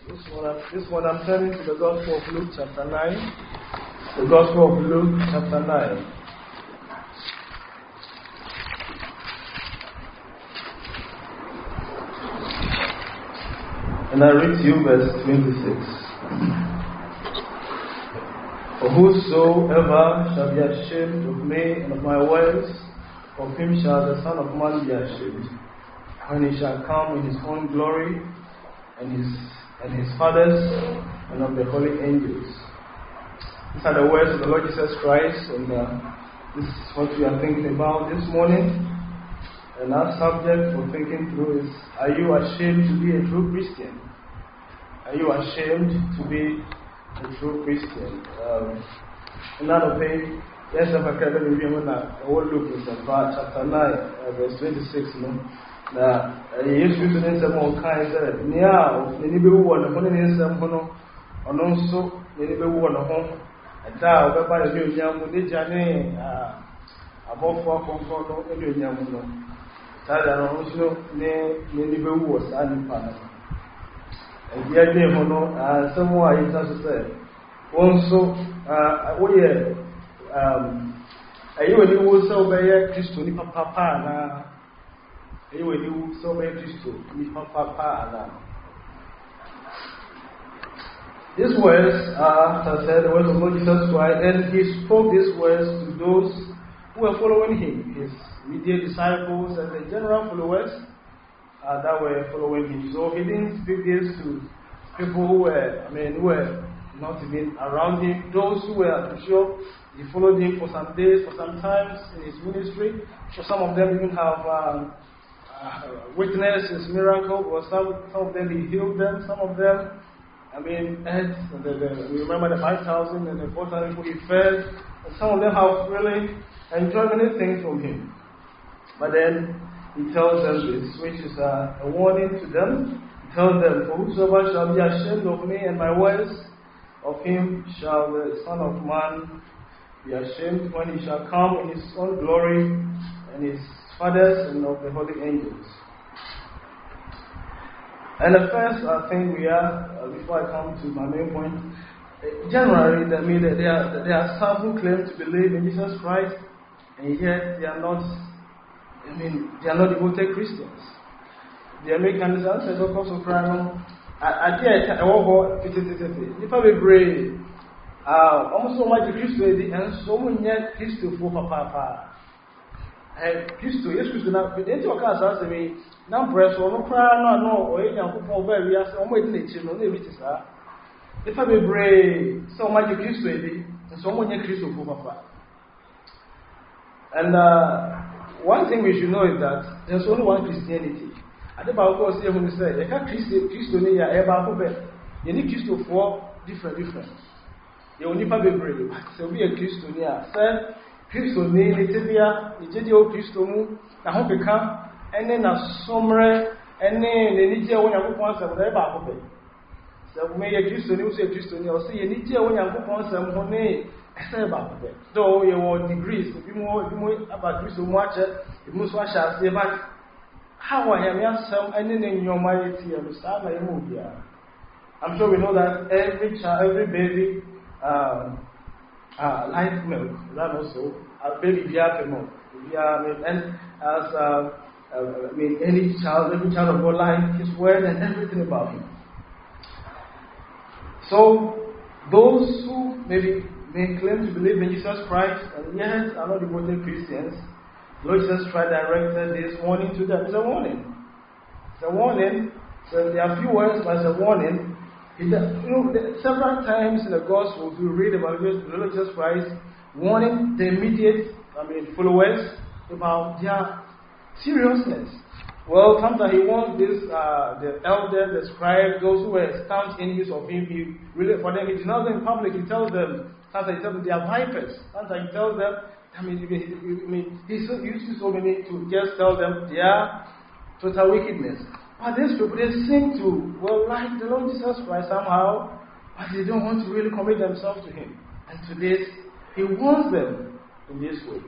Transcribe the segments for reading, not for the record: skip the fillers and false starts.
This one I'm turning to the Gospel of Luke chapter 9. The Gospel of Luke chapter 9. And I read to you verse 26. For whosoever shall be ashamed of me and of my words, of him shall the Son of Man be ashamed, when he shall come in his own glory and his Father's and of the holy angels. These are the words of the Lord Jesus Christ, and this is what we are thinking about this morning. And our subject for thinking through is, are you ashamed to be a true Christian? Are you ashamed to be a true Christian? Another page, yes, if I can review that, I will look in chapter 9, verse 26. Now, yes, we should say more kinds of near, maybe one, one in some hono, or no so, maybe one of home, a tower, but by the young with the journey, above 4 control, and your young woman. Tada also, maybe was and panel. And yet, hono, somewhere it has said, also, we are you a new so by Christo, Papa. You will do so many Christo, Papa. These words are, as I said, the words of Lord Jesus Christ, and he spoke these words to those who were following him, his immediate disciples and the general followers that were following him. So he didn't speak this to people who were not even around him. Those who were, I'm sure, he followed him for some days, for some times in his ministry. So some of them even have witnessed his miracle, or some of them he healed them, some of them, we remember the 5,000 and the 4,000 people he fed, and some of them have really enjoyed many things from him. But then he tells them this, which is a warning to them. He tells them, for whosoever shall be ashamed of me and my words, of him shall the Son of Man be ashamed when he shall come in his own glory and his Fathers and of the holy angels. And the first thing we are, before I come to my main point, generally, there are some who claim to believe in Jesus Christ, and yet they are not devoted Christians. They make understand that of course of Christ. I did a walk if I be brave, almost so much Christo, and so many Christo for Papa. Christo, yes, Christo, now, but then your class asked me, now press or no cry, no, or any of the very as I'm waiting to you, no, sir. If I be brave, so much Christo, and so many Christo for Papa. And one thing we should know is that there's only one Christianity. I think I'll go see when we say, you can't Christo near ever, you need Christo for different. You only be brave, so be a Christo near, sir. Christo ne Tibia, Ejedio Christo mu, na ho beka, ene na somre, ene ne nije wo Yakobon asem da e ba ko be. So me ye Christo ne wo se Christo ne o se ye nije wo Yakobon asem ho ne ese ba ko be. Though ye wo degrees, bi mo about Christo mu ache, bi mo so asha se ba. How I am asem ene ne nyoma ye tie no sa na ye mo bia. I'm sure we know that every baby light milk, that also, baby beer milk. And as every child of God like his word and everything about him. So those who may claim to believe in Jesus Christ and yet are not devoted Christians, Lord Jesus Christ directed this warning to them. It's a warning. It's a warning. So there are a few words, but it's a warning. Several times in the Gospels we read about Jesus Christ warning the immediate followers about their seriousness. Well, sometimes he warns the elders, the scribes, those who were staunch enemies of him. For them, he denounces them in public. He tells them, sometimes he tells them they are vipers. Sometimes he tells them, he uses so many to just tell them their total wickedness. But these people, they seem to, like the Lord Jesus Christ somehow, but they don't want to really commit themselves to him. And to this, he warns them in this way.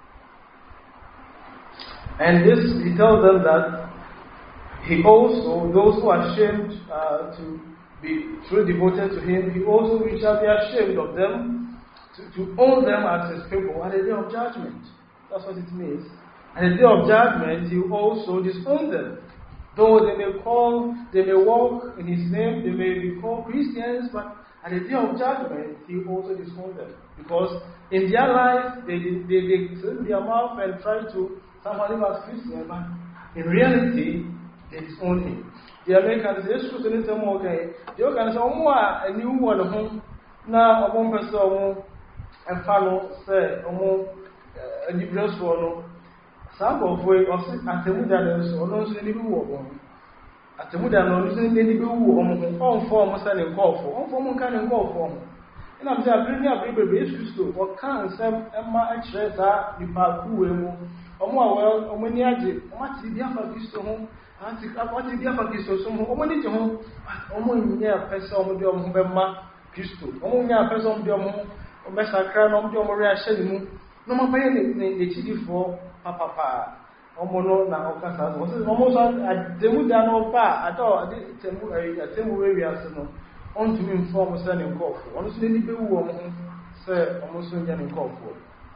And he tells them that he also, those who are ashamed be truly devoted to Him, He also shall be ashamed of them, to own them as His people at the day of judgment. That's what it means. At the day of judgment, He will also disown them. Though they may walk in His name, they may be called Christians, but at the day of judgment, He will also disown them. Because in their life, they turn their mouth and try to somehow live as Christians, but in reality, they disown Him. The Americans say, "Yes, Christians are more okay." The Americans say, "A new one of whom now a one person and follow say, a difference for some of way or at the Mudan or no single war. At the Mudan or using any on form and call for, on form kind and call for. And I'm saying, bring up baby Christo, or can't some Emma Extra, the Paku, or more well, or many added, what is the upper Christo home? What is the upper Christo? Some woman to home, almost near person of your Bemma Christo, only near person of your home, or Messa Crown of your Maria Shelley. No more paying the TD for Papa. Omono na okasa was almost at the Mudano pa at all. I did temu area so on to inform us and call for. Honestly, the people say almost in call for.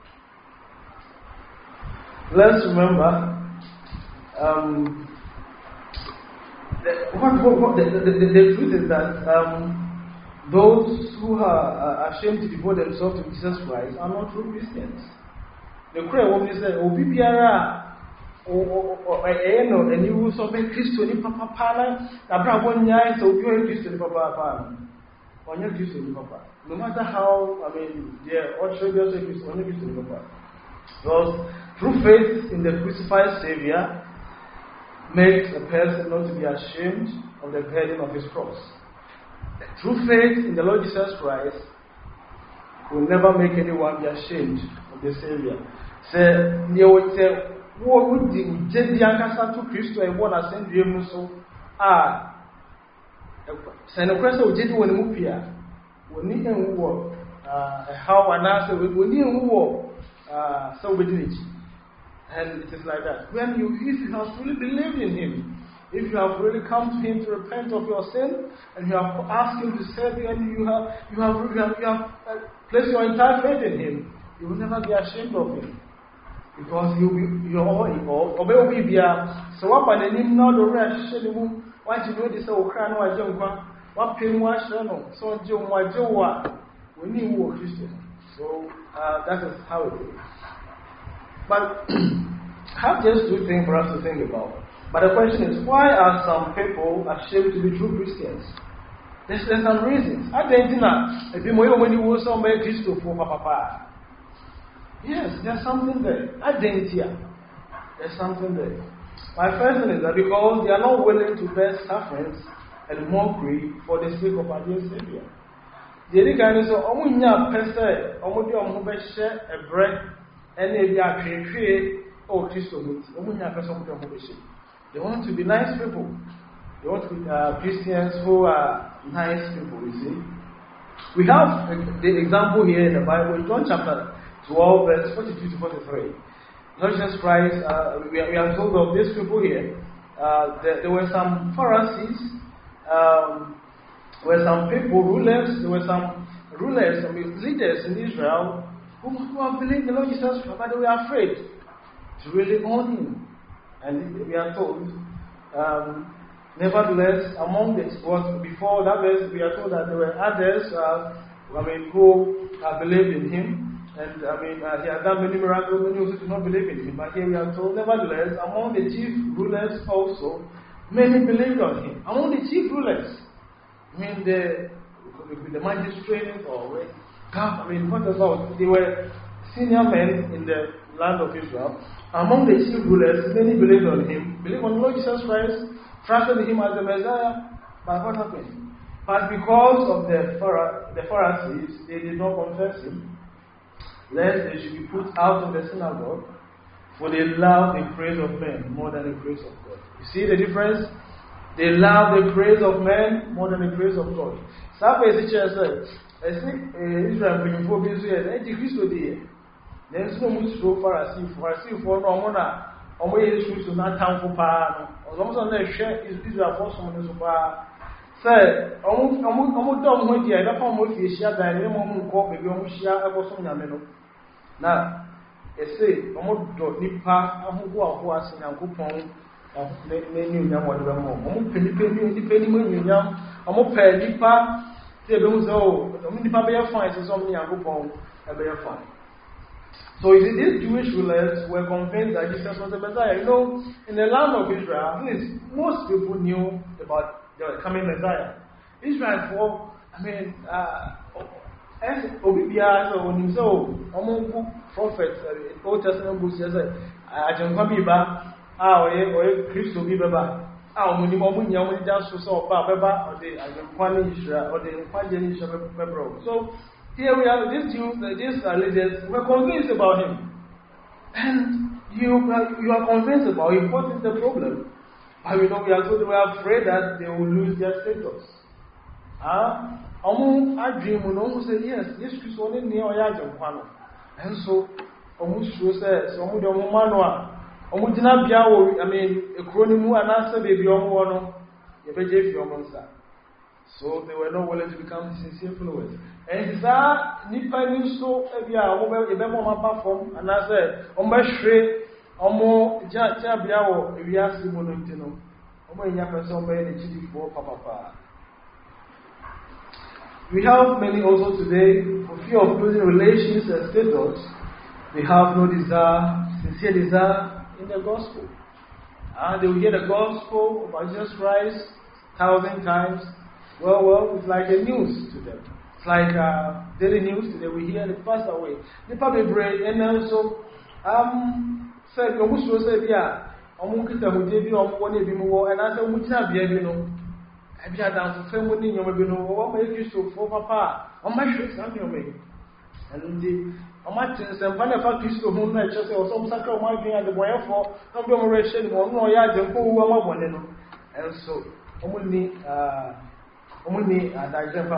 Let's remember the truth is that those who are ashamed to devote themselves to Jesus Christ are not true Christians. The cry when they say, Biara or and you will be Christo ni Papa Pana, Abra 1 year, so you are Christo ni Papa Pana. Or you're Christo ni Papa. No matter how, they're all sure you're Christo, or you're Christo ni Papa. Because true faith in the crucified Savior makes a person not to be ashamed of the burden of his cross. True faith in the Lord Jesus Christ will never make anyone be ashamed of the Savior. Say, you would say, what would the Jedianka to Christo and what I send you so? Send a question of Jedi when Mupia. We need a war. How and answer we need a war. So we did it. And it is like that. If you have really believed in Him, if you have really come to Him to repent of your sin, and you have asked Him to save you, and you have placed your entire faith in Him, you will never be ashamed of Him. Because you are all obey be so what by the name now the rest what you know this or cry no I don't what pain was so Joe my Joe we need war Christian. So that is how it is. But I have just two things for us to think about. But the question is, why are some people ashamed to be true Christians? There's some reasons. I think that if you when you was somebody Christo for Papa. Yes, there's something there. Identity. There's something there. My first thing is that because they are not willing to bear sufferings and mockery for the sake of our dear Savior. The other kind is Omunya Pese, Omudia share a bread, and they are create or Christo. Omunya Pese. They want to be nice people. They want to be Christians who are nice people, you see. We have the example here in the Bible, John chapter 12, verse 42 to 43. Lord Jesus Christ, we are told of these people here. There were some Pharisees, were some people, rulers, there were some rulers, some leaders in Israel who have believed the Lord Jesus Christ, but they were afraid to really own Him. And we are told, nevertheless, among this, before that verse, we are told that there were others, who believed in Him. And He had done many miracles, many also did not believe in Him. But here we are told, nevertheless, among the chief rulers also, many believed on Him. Among the chief rulers, the magistrates or what about? They were senior men in the land of Israel. Among the chief rulers, many believed on Him, believed on Lord Jesus Christ, trusted Him as the Messiah. But what happened? But because of the Pharisees, they did not confess Him, lest they should be put out of the synagogue, for they love the praise of men more than the praise of God. You see the difference? They love the praise of men more than the praise of God. Some teacher said, I think Israel bring for this year, and Christ will be here. Then so much so Pharisee for no mona, or way is to not town for pan, or almost on their share is Israel for someone so far. Say, almost done with the other form with the share than any moment called the young share ever so yameno. Now, say, almost do nipa, and who are in a coupon of many young whatever more. Almost penny depending on you young, almost pay nipa, say those old, nipa bear fines is only a coupon, a bear fine. So these Jewish rulers were convinced that Jesus was the Messiah. You know, in the land of Israel, at least most people knew about the coming Messiah. Israel for, Obibia, so when you saw among prophets, Old Testament books, yes, I can come back, or Christo Bibaba, when you want to just saw Baba, or the Israel, or the Israel. So here we have these Jews, these leaders, were convinced about him. And you are convinced about him. What is the problem? I mean, we are afraid that they will lose their status. I dream when almost say, yes, this is only near Yajan. And so, almost says, Omu Manua, Omudina Biawo, a chronimu and answer baby on one, a beje for monster. So they were not willing to become sincere followers. And that Nipa knew so, a bemo platform, and I said, Omashre, Omo Jabiao, if you ask him, Omo Yapason by the GD for Papa. We have many also today, for fear of losing relations and status, they have no desire, sincere desire in the gospel. They will hear the gospel about Jesus Christ 1,000 times. Well, it's like a news to them. It's like daily news today. We hear the passed away. The public bread, and also, said, almost was a year, almost a hotel, almost one more, and I said, which have you know? I be down to family, you may know what make you so for papa. On my shirt, I'm your way. And the Martins and Panama Christo, whom I just or some sacred might be at the wire for conglomeration or no yards and who are one. And so, only I jump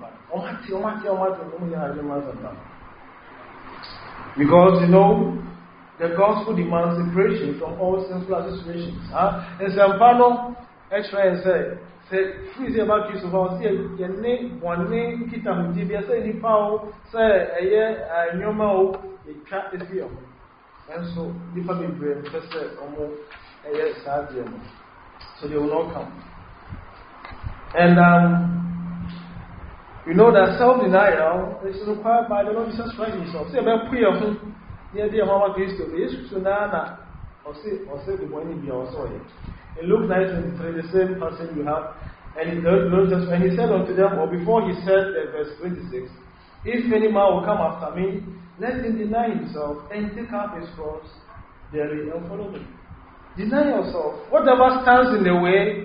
because you know the gospel demands separation from all sinful associations. And Sampano extra and say free about Christ of our your name, one name, Kita, Dibia, say any power, say a year, a normal, a trap is here. And so the public brain just said almost a year, so they will not come. And you know that self-denial is required by the Lord Jesus Christ himself. Say about prayer, near the Mama Christo, the issue Nana, or say the morning be also. In Luke 9:23, the same person you have, and he said unto them, or before he said, verse 26, if any man will come after me, let him deny himself and take up his cross daily and follow me. Deny yourself. Whatever stands in the way,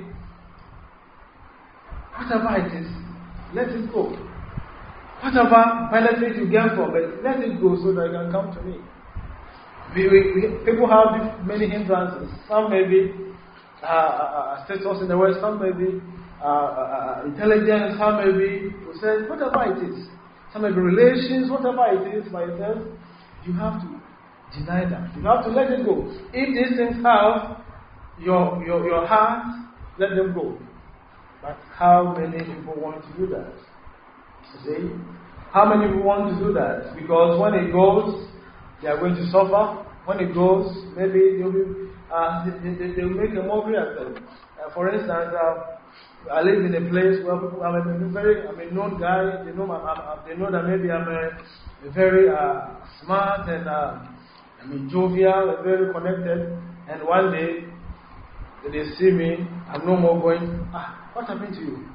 whatever it is, let it go. Whatever benefit you get from it, let it go so that you can come to me. People have many hindrances. Some may be status in the West, some may be intelligence, some may be whatever it is. Some may be relations, whatever it is by yourself, you have to deny that. You have to let it go. If these things have your heart, let them go. But how many people want to do that? See? How many people want to do that? Because when it goes, they are going to suffer. When it goes, maybe they'll make a mockery at them. For instance, I live in a place where people, I'm a known guy. They know that maybe I'm a very smart and jovial, very connected. And one day, they see me, I'm no more going, what happened to you?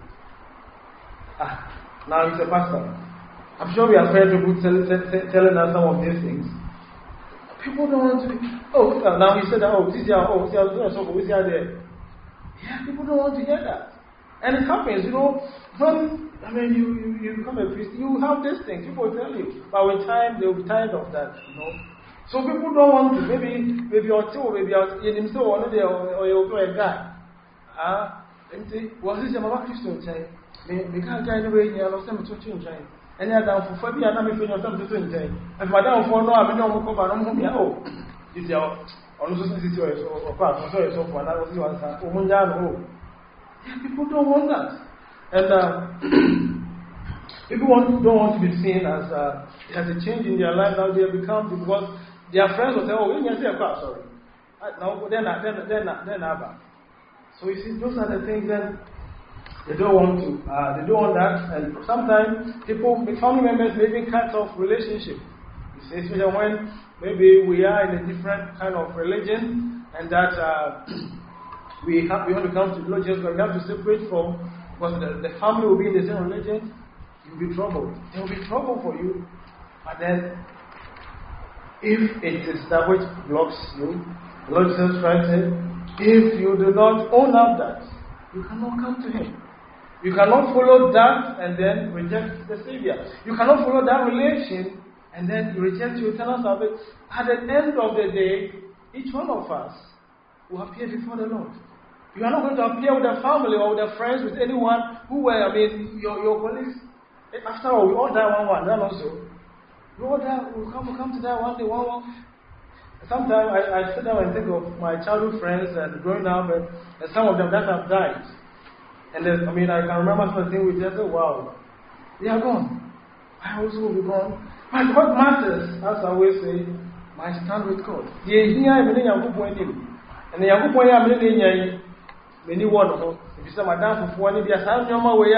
Now he's a pastor. I'm sure we have heard people telling us some of these things. People don't want to be, now he said that, this is there. Yeah, people don't want to hear that. And it happens, when you become a priest, you have these things, people tell you. But with time, they'll be tired of that, So people don't want to, maybe you're two, maybe you're in himself, or you'll go a guy. Was this a Mama Christian chain? They can't get away here, or some to change. And they are down for Fabi and I'm if you're something to change. And Madame for no, I'm no more cover, no more. This is your also situation or part, so for another answer. People don't want that. And people don't want to be seen as it has a change in their life. Now they have become, because their friends will say, oh, we can say, sorry. No, then never. So you see, those are the things that they don't want to. They don't want that. And sometimes family members may be cut off relationship. You see, especially when maybe we are in a different kind of religion, and that we want to come to religions, but we have to separate from, because the family will be in the same religion. You'll be troubled. There will be trouble for you. But then, if it is that which blocks you, the Lord Jesus Christ said, if you do not own up that, you cannot come to Him. You cannot follow that and then reject the Savior. You cannot follow that relation and then reject your eternal salvation. At the end of the day, each one of us will appear before the Lord. You are not going to appear with a family or with a friends, with anyone who were, your colleagues. After all, we all die one, then also. We all die, we'll come to die one day, one. Sometimes I sit down and think of my childhood friends and growing up, and some of them that have died. And then, I can remember some of the things we just said, wow, they are gone. I also will be gone. But what matters, as I always say, my stand with God. And the young boy, I'm in many one. If you say, Madame, for one, if you are your way,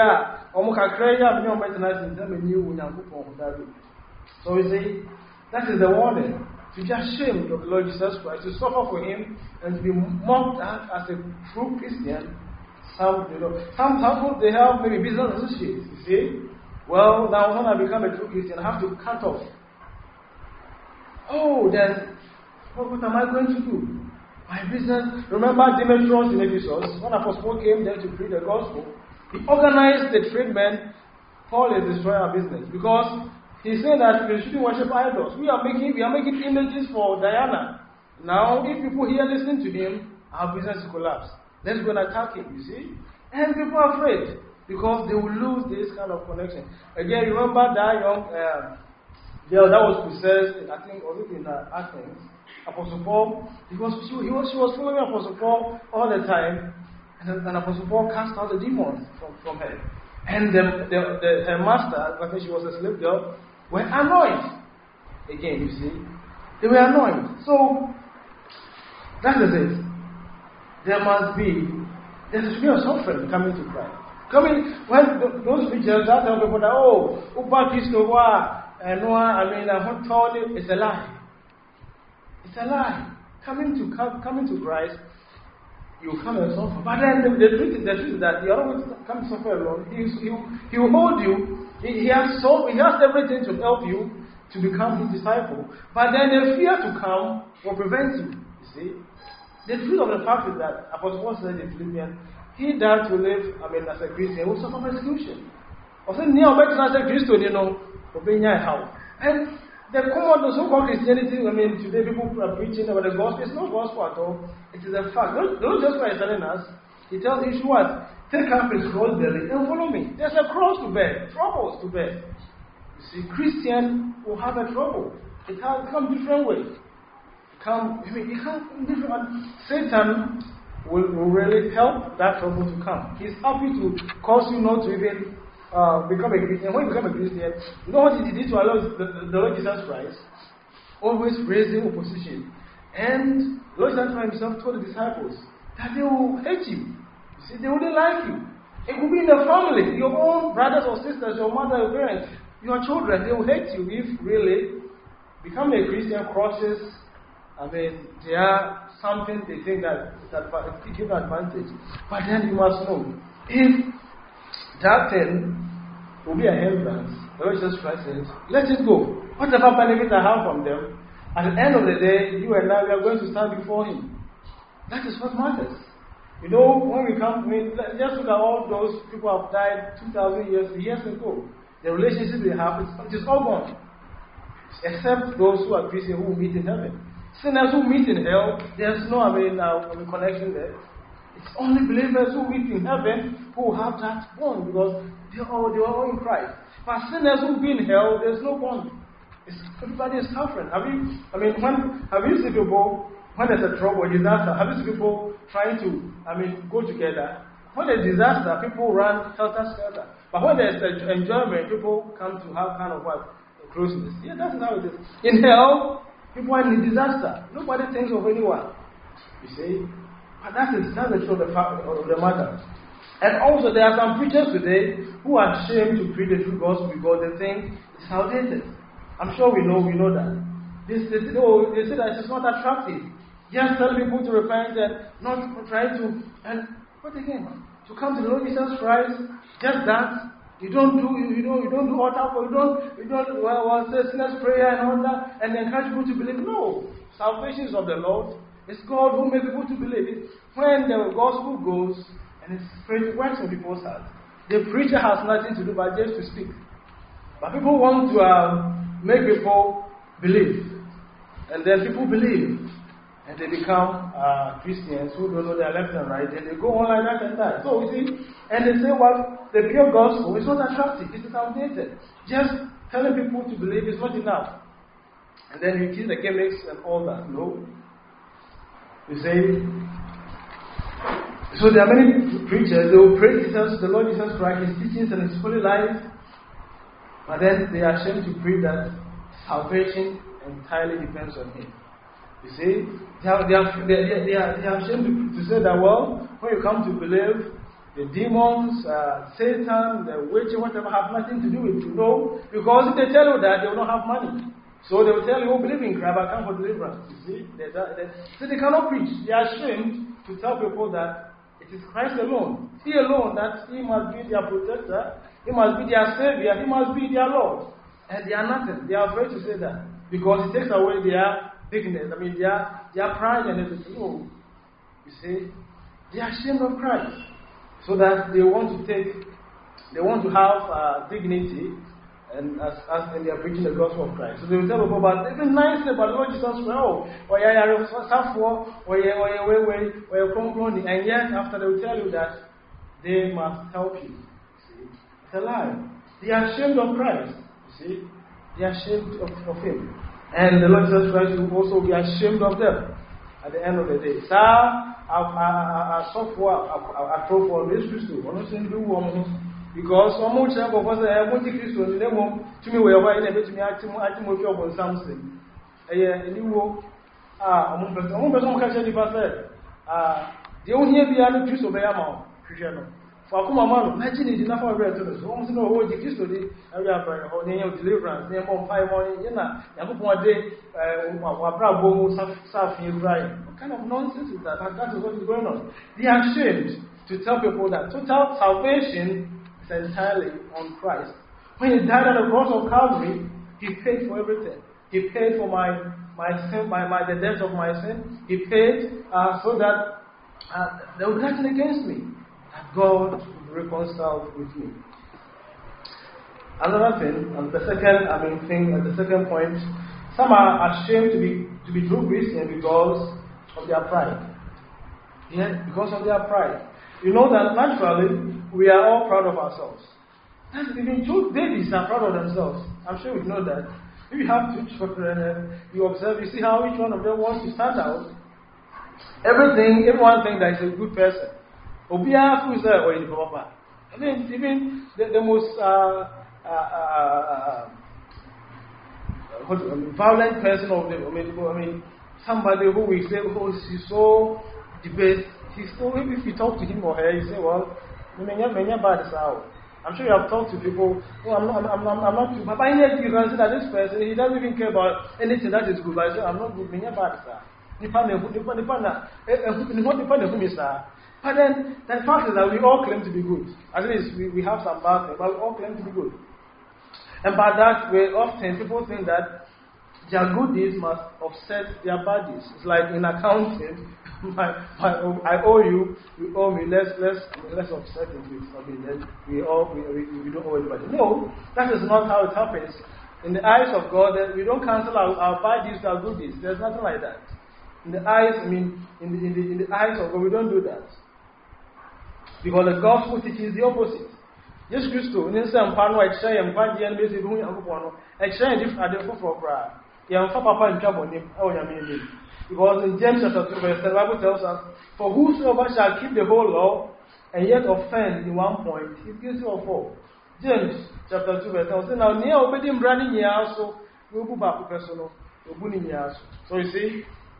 so we say, that is the warning. To be ashamed of the Lord Jesus Christ, to suffer for Him, and to be mocked at as a true Christian. Some people, they have maybe business associates, you see. Well, now when I become a true Christian, I have to cut off. Oh, then, what am I going to do? My business. Remember Demetrius in Ephesus, when Apostle Paul came there to preach the gospel, he organized the tradesmen. Paul is destroying our business because he's saying that we shouldn't worship idols. We are making images for Diana. Now, if people here listen to him, our business will collapse. Let's go and attack him, you see. And people are afraid because they will lose this kind of connection. Again, remember that young girl that was possessed, I think, was it in Athens? Apostle Paul, she was following Apostle Paul all the time, and Apostle Paul cast out the demons from her. And her master, I think she was a slave girl, were annoyed. Again, you see, they were annoyed. So that is it. There should be a suffering coming to Christ. When those preachers that tell people that, oh, it's a lie. It's a lie. Coming to Christ, you come and suffer. But then the truth is that you are not going to come to suffer alone. He will hold you. He has everything to help you to become His disciple. But then the fear to come will prevent you. You see? The truth of the fact is that Apostle Paul said in Philippians, he that will live, as a Christian, will suffer persecution. And the so-called Christianity, today people are preaching about the gospel. It's not gospel at all. It is a fact. Don't just by telling us. He tells you what? Take up his cross daily and follow me. There's a cross to bear, troubles to bear. You see, Christian will have a trouble. It has come different ways. Satan will really help that trouble to come. He's happy to cause you not to even become a Christian. When you become a Christian, you know what he did to allow the Lord Jesus Christ? Always raising opposition. And the Lord Jesus Christ himself told the disciples that they will hate you. You see, they wouldn't like you. It could be in the family, your own brothers or sisters, your mother, your parents, your children. They will hate you if really becoming a Christian crosses. They are something they think that it gives advantage. But then you must know, if that thing will be a hindrance, the Lord Jesus Christ says, let it go. Whatever benefit I have from them, at the end of the day, you and I, we are going to stand before Him. That is what matters. You know, when we come, just look at all those people who have died 2,000 years ago. The relationship they have, it is all gone. Except those who are Christians who will meet in heaven. Sinners who meet in hell, there's no connection there. It's only believers who meet in heaven who have that bond because they are all in Christ. But sinners who be in hell, there's no bond. Everybody is suffering. Have you seen people when there's a trouble, a disaster? Have you seen people trying to go together? When there's disaster, people run helter-skelter. But when there's enjoyment, people come to have kind of what? Closeness. Yeah, that's how it is. In hell, people are in disaster. Nobody thinks of anyone. You see? But that's the truth of the matter. And also, there are some preachers today who are ashamed to preach the true gospel because they think it's outdated. I'm sure we know that. They say that it's not attractive. Just tell people to repent and not try to. And what again? To come to the Lord Jesus Christ, just that. You don't do altar for, you don't say sinner's prayer and all that, and encourage people to believe. No, salvation is of the Lord. It's God who makes people to believe it. When the gospel goes and it works in people's hearts, the preacher has nothing to do but just to speak. But people want to make people believe, and then people believe. And they become Christians who don't know their left and right, and they go on like that and that. So you see, and they say, well, the pure gospel is not attractive, it is outdated. Just telling people to believe is not enough. And then you see the gimmicks and all that. No. You say, so there are many preachers, they will praise Jesus, the Lord Jesus Christ, His teachings and His holy life, but then they are ashamed to preach that salvation entirely depends on Him. You see, they are ashamed to say that, well, when you come to believe, the demons, Satan, the witch, whatever, have nothing to do with you. No, because if they tell you that, they will not have money. So they will tell you, believe in Christ, but come for deliverance. You see, so they cannot preach. They are ashamed to tell people that it is Christ alone. He alone, that He must be their protector, He must be their Savior, He must be their Lord. And they are nothing. They are afraid to say that because it takes away their bigness, their pride and everything. Oh, you see, they are ashamed of Christ, so that they want to have dignity, and as they are preaching the gospel of Christ. So they will tell people about even nice about Lord Jesus Christ, and yet after they will tell you that they must help you. See, it's a lie. They are ashamed of Christ. You see, they are ashamed of Him. And the Lord Jesus Christ will also be ashamed of them at the end of the day. Sir, I saw for this Christo. Because some more chapter was a multi Christo in the home to me where I never to me at on something. A new among person catch any person. The only other Christo by amount, Christian. For Kumamano, imagine it enough of returns. Almost no whole Christo, or name of deliverance, name of 5 morning, and one day, Bravo, South Brian. What kind of nonsense is that? That is what is going on. They are ashamed to tell people that total salvation is entirely on Christ. When He died on the cross of Calvary, He paid for everything. He paid for my sin, the debt of my sin. He paid so that there was nothing against me. God reconciled with me. Another thing, and the second point, some are ashamed to be true Christians because of their pride. Yeah, because of their pride. You know that naturally we are all proud of ourselves. And even true babies are proud of themselves. I'm sure you know that. If you have two children, you observe, you see how each one of them wants to stand out. Everyone thinks that he's a good person. Obia who is there or in the proper. I mean, even the most violent person of them. Somebody who we say, oh, he's so debased. He's so. If you talk to him or her, you say, well, I'm sure you have talked to people. Oh, I'm not too. But yet you can see that this person, he doesn't even care about anything that is good. But I say, I'm not good. But then, the fact is that we all claim to be good. At least we have some bad things, but we all claim to be good. And by that way, often people think that their good deeds must offset their bad deeds. It's like in accounting, I owe you, you owe me, let's offset it with something. Then we don't owe anybody. No, that is not how it happens. In the eyes of God, we don't cancel our bad deeds with our good deeds. There's nothing like that. In the eyes, in the eyes of God, we don't do that. Because the gospel teaches the opposite. Yes, Christo, in some part, I say, and find the enemies who are one, exchange if I don't for Bra. You have Papa in trouble, because in James chapter 2, verse 10, the Bible tells us, for whosoever shall keep the whole law and yet offend in one point, he's guilty of all. James chapter 2 verse 10 says, now near obeying branding ye also, will go back to personal, so you see,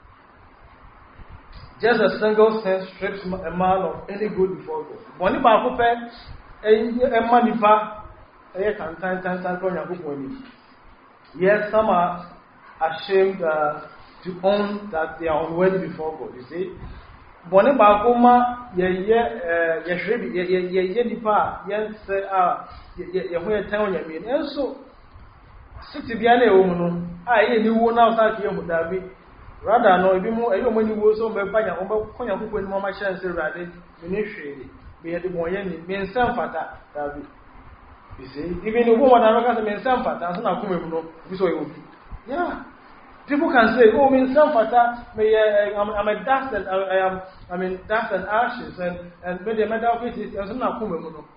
just a single sin strips a man of any good before God. Boni ba ko pe e manifa e kan tan ko nyago boni. Yes, some are ashamed to own that they are unworthy before God. You see, boni ba ko ma ye hrebi ye nipa ye say ye ho ye tan onyame. Enso siti bia na e wo mu no ye ni wo na sa ke mu dabi. Rather, no, if you move so by Konya Kuku and Mama Shan say, rather, initially, we had the Moyen, mean some fata. You see, even the woman I got mean some fata, and I come yeah. People can say, oh, mean some fata, I'm a dust and I mean dust and ashes, and maybe a matter of it is as not come.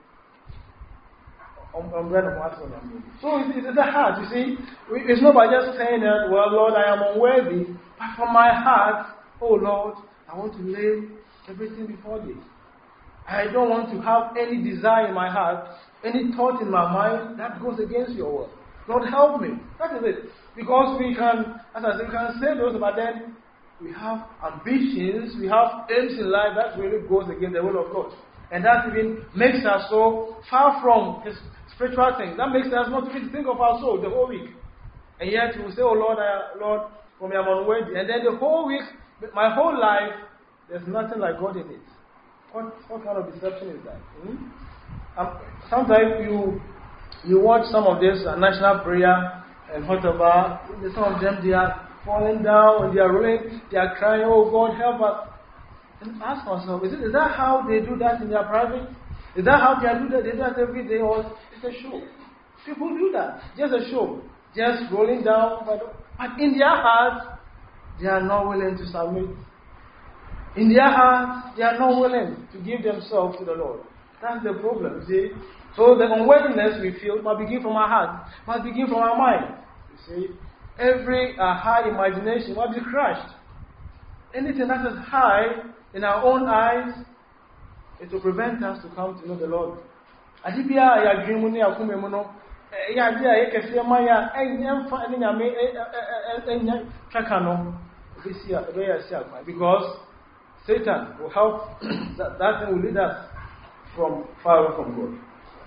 So it is a heart, you see. It's not by just saying that, well, Lord, I am unworthy, but from my heart, oh Lord, I want to lay everything before thee. I don't want to have any desire in my heart, any thought in my mind that goes against your word. Lord, help me. That is it. Because we can, as I said, we can say those, but then we have ambitions, we have aims in life that really goes against the will of God. And that even makes us so far from His spiritual things. That makes us not even think of our soul the whole week. And yet we say, oh Lord, Lord, for me I'm unworthy. And then the whole week, my whole life, there's nothing like God in it. What kind of deception is that? Sometimes you watch some of this national prayer and whatever. Some of them, they are falling down and they are rolling, they are crying, oh God, help us. And ask myself, is that how they do that in their private? Is that how they do that? They do that every day, or it's a show? People do that. Just a show. Just rolling down. But in their hearts, they are not willing to submit. In their hearts, they are not willing to give themselves to the Lord. That's the problem, see? So the unworthiness we feel must begin from our heart, must begin from our mind. You see? Every high imagination must be crushed. Anything that is high in our own eyes, it will prevent us to come to know the Lord. Adibia ya dream ni akume muno ya dia ye kese ma ya enyamfa ni nyame enya twaka no because Satan will help that thing will lead us from far away from God.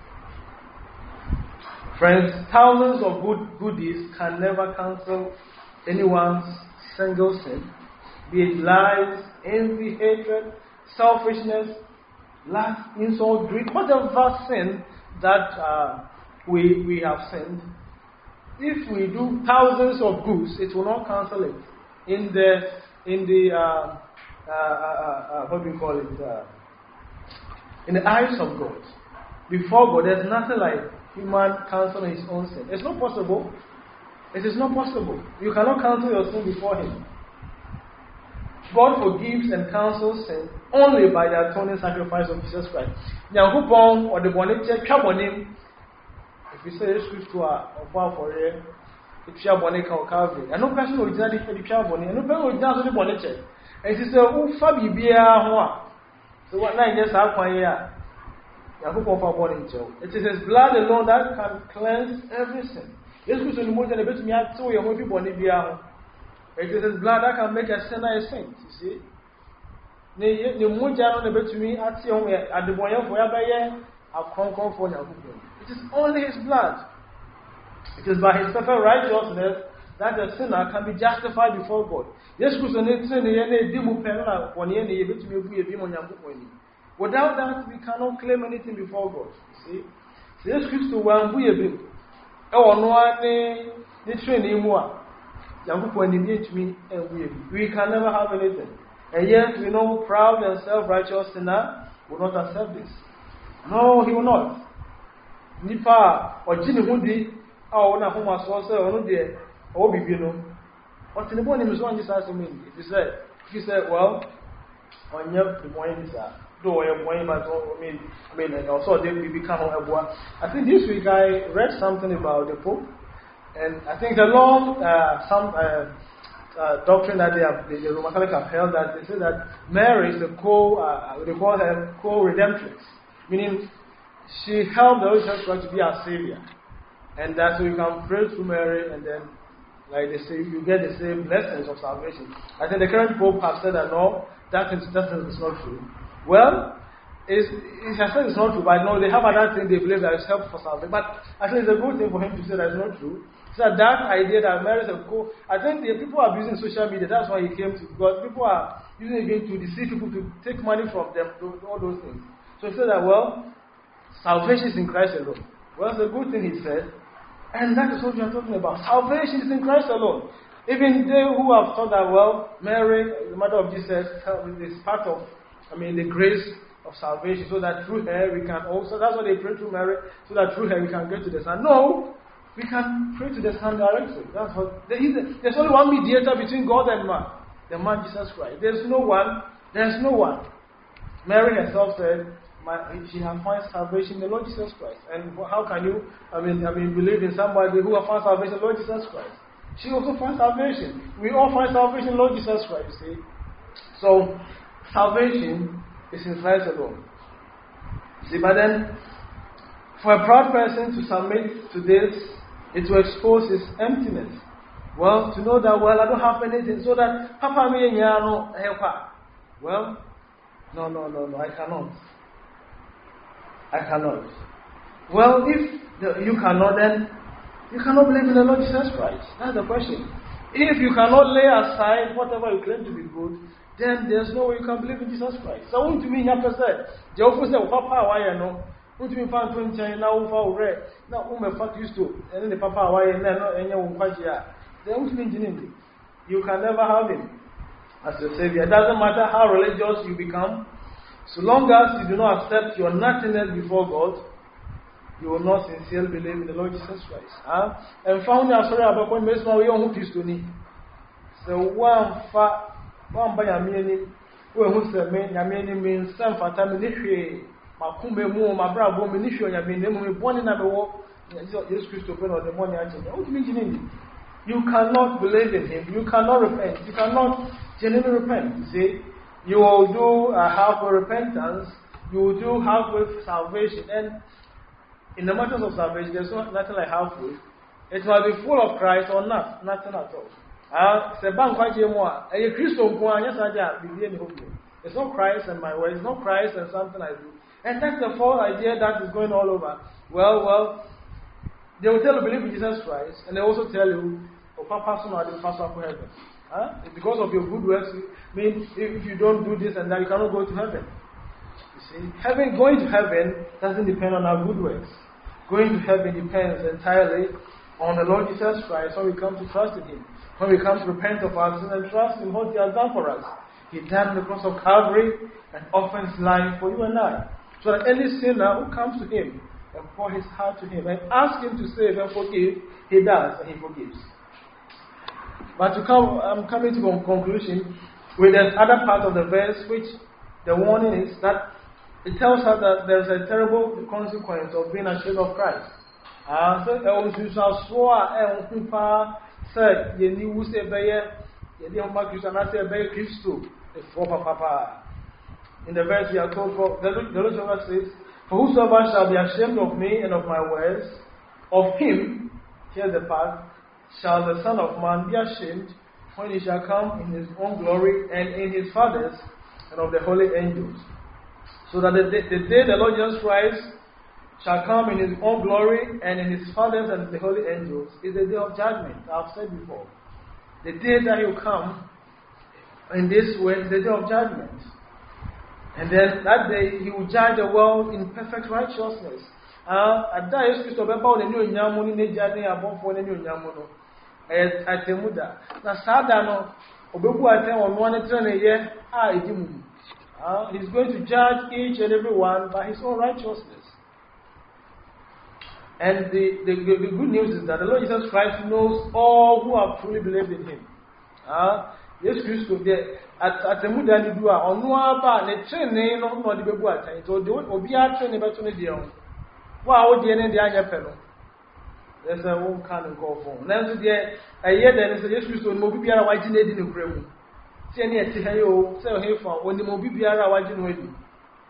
Friends, thousands of goodies can never cancel anyone's single sin, be it lies, envy, hatred, selfishness, lust, insult, greed, whatever sin that we have sinned. If we do thousands of goods, it will not cancel it. In the what do we call it? In the eyes of God, before God, there's nothing like human canceling his own sin. It's not possible. It is not possible. You cannot cancel your sin before Him. God forgives and cancels sin only by the atoning sacrifice of Jesus Christ. Nyankopon or the bonnet trouble him. If you say scripture or far for it, it's your bonnet can Calvary. And no person originally for the trouble, and no person originally the bonnet. And she said, oh, Fabi Bia. So what 9 years out one year? Nyankopon for bonnet. It is His blood alone that can cleanse every sin. Yes, we should move a bit to me at 2 years, maybe bonnet Bia. It is His blood that can make a sinner a saint, you see. The Mujano never to me at the boy for a conquer for Nyankopon. It is only His blood. It is by His perfect righteousness that the sinner can be justified before God. Yes, without that, we cannot claim anything before God. You see? Yes, Christ will be we can never have anything. And yet we know proud and self-righteous sinner will not accept this. No, he will not. Nipa or Jimmy Woody, or na homa source or no dear, or Bibino. But in the morning is one just asking me. He said, well, on your point is that. Though I am going back I mean, and also then we become a boy. I think this week I read something about the Pope. And I think the long doctrine that the Roman Catholic have held, that they say that Mary is they call her co-redemptrix, meaning she helped the Lord Jesus Christ to be our Savior, and that so you can pray through Mary, and then, like they say, you get the same blessings of salvation. I think the current Pope has said that no, that is not true. Well, it has said it's not true, but no, they have another thing they believe that is helpful for salvation. But I think it's a good thing for him to say that it's not true. So that idea that Mary is a I think the people are using social media. That's why he came to, because people are using it to deceive people, to take money from them, all those things. So he said that, well, salvation is in Christ alone. Well, it's a good thing he said. And that is what we are talking about. Salvation is in Christ alone. Even they who have thought that, well, Mary, the mother of Jesus, is part of, the grace of salvation, so that through her we can also, that's why they pray through Mary, so that through her we can get to the Son. No, we can pray to the Son directly. That's what, there's only one mediator between God and man, the man Jesus Christ. There's no one. Mary herself said, she has found salvation in the Lord Jesus Christ. And how can you, believe in somebody who has found salvation in the Lord Jesus Christ? She also found salvation. We all find salvation in the Lord Jesus Christ, you see. So, salvation is in Christ alone. See, but then, for a proud person to submit to this, it will expose his emptiness. Well, to know that, well, I don't have anything, so that, Papa me no help. Well, no, I cannot. Well, if you cannot, then you cannot believe in the Lord Jesus Christ. That's the question. If you cannot lay aside whatever you claim to be good, then there's no way you can believe in Jesus Christ. So, to me, you have to say, the officer of Papa, why you know? What do you find to now for red? Now, whom a fuck used to, and then the Papa, why you know, and you won't you can never have him as your Savior. It doesn't matter how religious you become. So long as you do not accept your nothingness before God, you will not sincerely believe in the Lord Jesus Christ. And found you sorry about when we don't Christ to need. So one by Yamini, who said, Yamini means some for time in Makumbe Mo, my brother, Minisho, Yamin, born in a war, Jesus Christ to or the money. What do you mean? You cannot believe in him, you cannot repent, you cannot genuinely repent. You see? You will do halfway repentance, you will do halfway salvation, and in the matters of salvation, there's nothing like halfway. It must be full of Christ or not, nothing at all. It's not Christ and my way, it's not Christ and something I do. And that's the false idea that is going all over. Well, they will tell you believe in Jesus Christ, and they also tell you, Papa, soon I will pass up heaven. Because of your good works, means if you don't do this and that, you cannot go to heaven. You see, going to heaven doesn't depend on our good works. Going to heaven depends entirely on the Lord Jesus Christ when we come to trust in him. When we come to repent of our sins and trust in what he has done for us. He died on the cross of Calvary and offers his life for you and I. So that any sinner who comes to him and pour his heart to him and ask him to save and forgive, he does and he forgives. But I'm coming to a conclusion with the other part of the verse, which the warning is that it tells us that there's a terrible consequence of being ashamed of Christ. In the verse we are told, the Lord says, "For whosoever shall be ashamed of me and of my words, of him," here's the part, "shall the Son of Man be ashamed when he shall come in his own glory and in his Father's and of the holy angels." So that the day the Lord Jesus Christ shall come in his own glory and in his Father's and the holy angels is the day of judgment. I've said before. The day that he will come in this way is the day of judgment. And then that day he will judge the world in perfect righteousness. At that is Christ about the new Yamuni, Nejani, above for the new Yamuno. At the Muda. Now, Sadano, Obebu attend on one train a year, he's going to judge each and every one by his own righteousness. And the good news is that the Lord Jesus Christ knows all who have truly believed in him. Yes, Christ, at the Muda, you are on one the train, not the Bebu attend. So, do it or be a train about 20 years. Wow, the end of the fellow. There's a won't kind of call for. Now, so there, a year then is a yes, Christo, and Mobibiara watching it in the Gremu. See any at Tiheo, sell here for when the Mobibiara watching with you.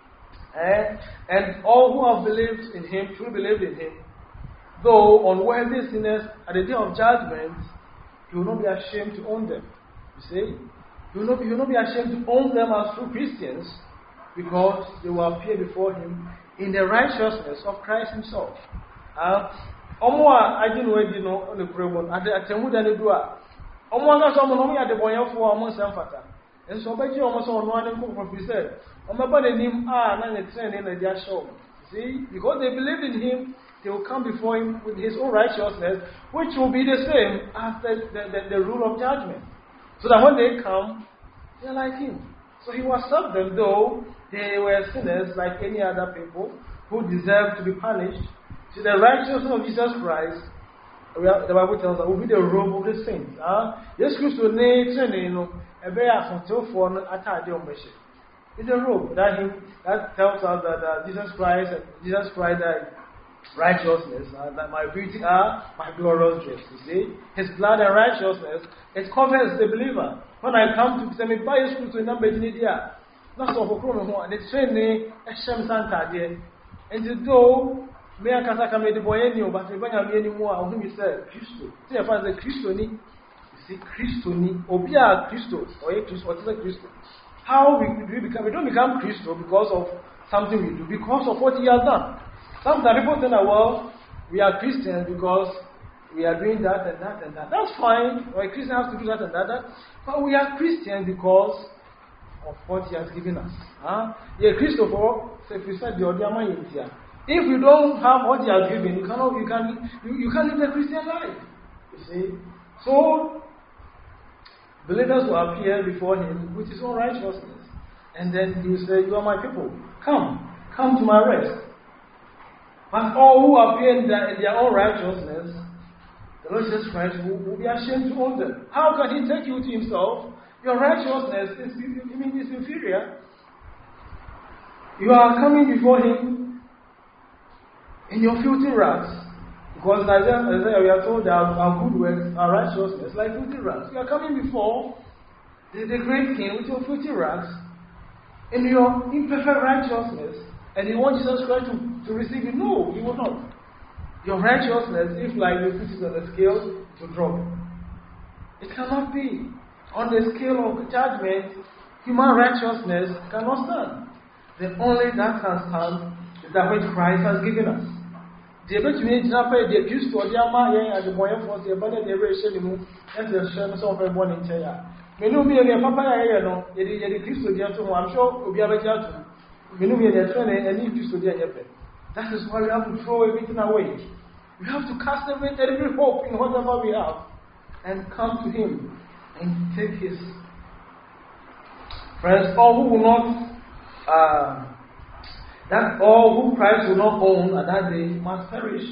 And all who have believed in him, truly believed in him, though unworthy sinners at the day of judgment, he will not be ashamed to own them. You see? He will not be ashamed to own them as true Christians, because they will appear before him in the righteousness of Christ himself. I didn't wait, on the program. At the Temuda Nedua. Omoanga someone only at the boy for almost Sanfata. And so, but you almost on one and cook from said, on my body name, none a train in their show. See, because they believe in him, they will come before him with his own righteousness, which will be the same as the rule of judgment. So that when they come, they're like him. So he will accept them, though they were sinners like any other people who deserve to be punished. So the righteousness of Jesus Christ, the Bible tells us, will be the robe of the saints. Yes, Christ will need to a bear for it's a robe that tells us that Jesus Christ died. Righteousness, that my beauty are my glorious dress. You see, his blood and righteousness, it covers the believer. When I come to say, me buy school to number India, not so for Chrome, and it's training a Shem Santa there. And to do, me and Kasaka made the boy any, but we don't have any more of whom he said, Christo. See, if I say Christoni, you see, Christoni, Obia Christo, or a Christo, what is a Christo? How we become, we don't become Christo because of something we do, because of what he has done. Sometimes people think that, well, we are Christians because we are doing that and that and that. That's fine. Well, a Christian has to do that and that. But we are Christians because of what he has given us. Yeah, Christopher, so if you said the Odiama Intia, if you don't have what he has given, you can't live the Christian life. You see? So, believers will appear before him with his own righteousness. And then he will say, you are my people. Come to my rest. But all who appear in their own righteousness, the Lord Jesus Christ will be ashamed to own them. How can he take you to himself? Your righteousness is inferior. You are coming before him in your filthy rags. Because Isaiah, we are told that our good works, our righteousness, like filthy rags. You are coming before the great King with your filthy rags in your imperfect righteousness. And you want Jesus Christ to receive you? No, he will not. Your righteousness, if like you put it on the scale, it will drop. It cannot be. On the scale of judgment, human righteousness cannot stand. The only that can stand is that which Christ has given us. The ability to make the abuse to the Amaya and the boy for the abundant liberation and the service of everyone in Chaya. Many of you are Papa, the Christo, I'm sure will be able to. That is why we have to throw everything away. We have to cast every hope in whatever we have and come to him and take his. Friends, all who Christ will not own at that day must perish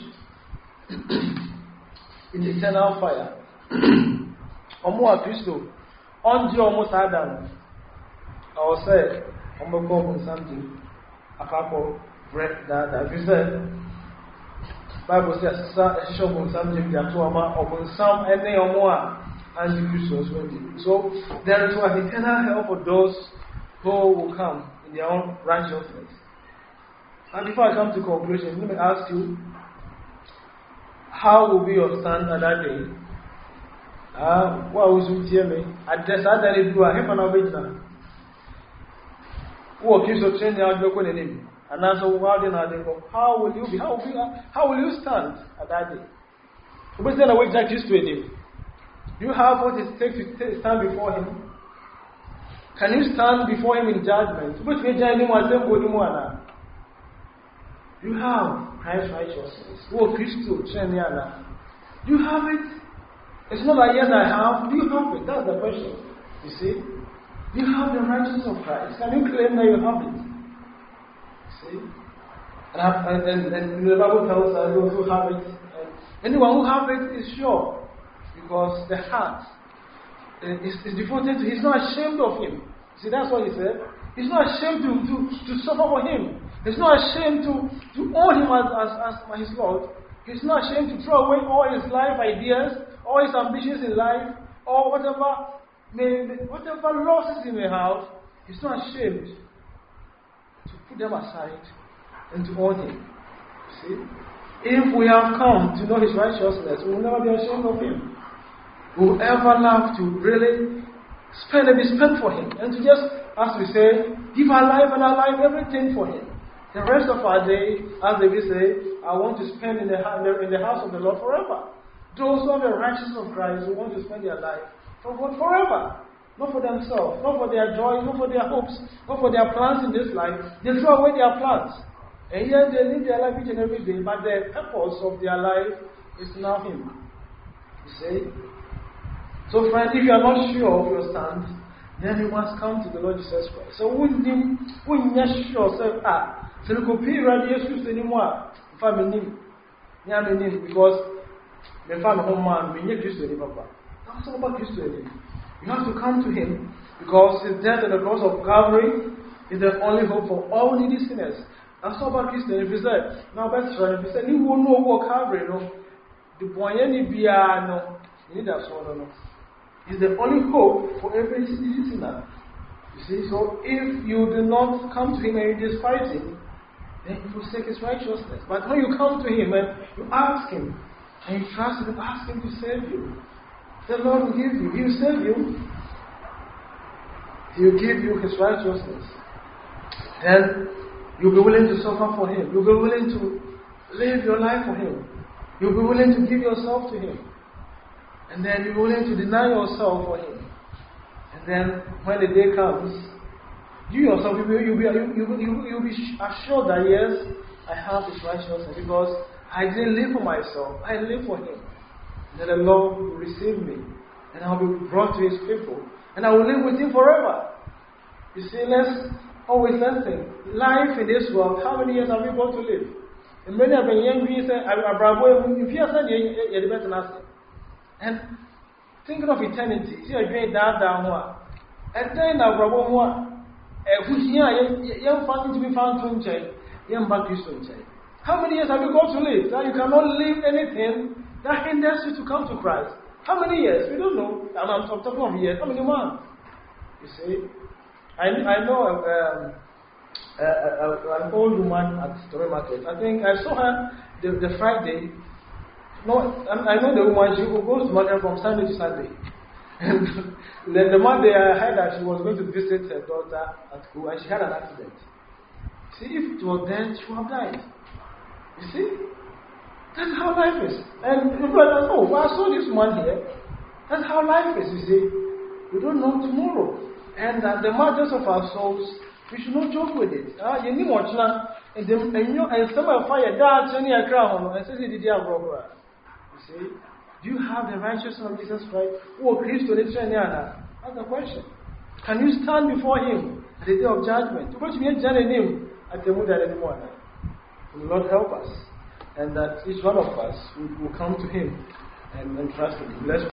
in eternal fire. Omo Christo, on almost Adam, I will say. Something apart bread that you said. Bible says show something that some any or more Antichrist. So there is an eternal help for those who will come in their own righteousness. And before I come to conclusion, let me ask you, how will be your stand at that day? What was you tell me? At the Saturday, I have an original. Who accused of changing out your name? And as a warden, how will you be? How will you stand at that day? But then I wait like this to him. Do you have what it takes to stand before him? Can you stand before him in judgment? But we you have Christ's righteousness. Who Christo Cheniana? Do you have it? It's not like yes, I have. Do you have it? That's the question. You see? You have the righteousness of Christ. Can you claim that you have it? See? And the Bible tells us those who have it. And anyone who have it is sure. Because the heart is devoted to him. He's not ashamed of him. See, that's what he said. He's not ashamed to suffer for him. He's not ashamed to own him as his Lord. He's not ashamed to throw away all his life ideas, all his ambitions in life, or whatever losses he may have. He's not ashamed to put them aside and to own him. See? If we have come to know his righteousness, we will never be ashamed of him. We will ever love to really spend and be spent for him. And to just, as we say, give our life and our life everything for him. The rest of our day, as David say, I want to spend in the house of the Lord forever. Those who have the righteousness of Christ who want to spend their life for God forever. Not for themselves, not for their joy, not for their hopes, not for their plans in this life. They throw away their plans. And yet they live their life each and every day, but the purpose of their life is now Him. You see? So friend, if you are not sure of your stand, then you must come to the Lord Jesus Christ. So when you are sure, say, so you could be ready to anymore. Because the family home man, we need Christ anymore. That's all about Christ anymore. You have to come to Him because His death on the cross of Calvary is the only hope for all needy sinners. That's all about Christ. If you say, now best friend, if you say, you won't know what Calvary, no, the boy any beer, no, you need that sort of no. It's the only hope for every sinner. You see, so if you do not come to Him and you despise Him, then you forsake His righteousness. But when you come to Him and you ask Him, and you trust Him, ask Him to save you, the Lord will give you. He will save you. He will give you His righteousness. Then you'll be willing to suffer for Him. You'll be willing to live your life for Him. You'll be willing to give yourself to Him. And then you'll be willing to deny yourself for Him. And then when the day comes, you yourself, you'll be assured that yes, I have His righteousness because I didn't live for myself. I live for Him. And then the Lord will receive me. And I'll be brought to His people. And I will live with Him forever. You see, let's always think. Life in this world, how many years have we got to live? And many have been young people say, if you are saying you're the better. And thinking of eternity, see, you're doing down. And then I young family to be found to change. Young back to change. How many years have you got to live? That you cannot live anything that hinders you to come to Christ. How many years? We don't know. I'm talking of years. How many months? You see? I know an old woman at Story Market. I think I saw her the Friday. No, I know the woman, she goes to market from Sunday to Sunday. And then the Monday I heard that she was going to visit her daughter at school and she had an accident. See, if it was then, she would have died. You see? That's how life is. And people are like, oh, well, I saw this man here. That's how life is, you see. We don't know tomorrow. And the matters of our souls, we should not joke with it. You need much now. And some of fire, that's only a crown. And says, you see? Do you have the righteousness of Jesus Christ? Oh, Christ, that's the question. Can you stand before Him at the day of judgment? Because we ain't judging Him at the Muda anymore. Will the Lord help us? And that each one of us will come to Him and trust Him. Let's